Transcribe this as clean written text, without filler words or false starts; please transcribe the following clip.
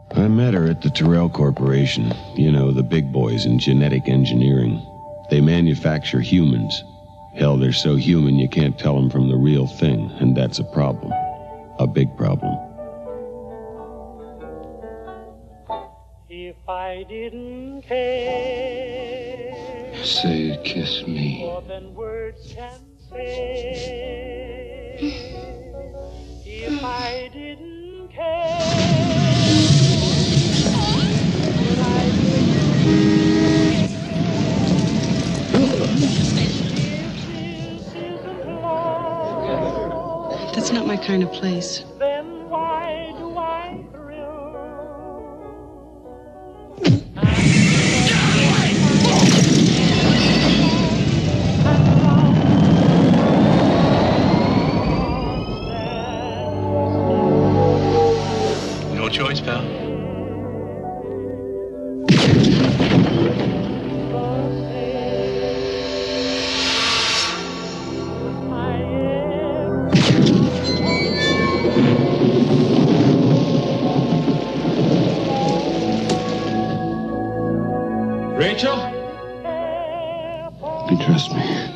I met her at the Terrell Corporation. You know, the big boys in genetic engineering. They manufacture humans. Hell, they're so human you can't tell them from the real thing, and that's a problem. A big problem. If I didn't care, say, kiss me. More than words can say. If I didn't care, would I That's not my kind of place. Then why do I thrill? No choice, pal. Rachel? You trust me?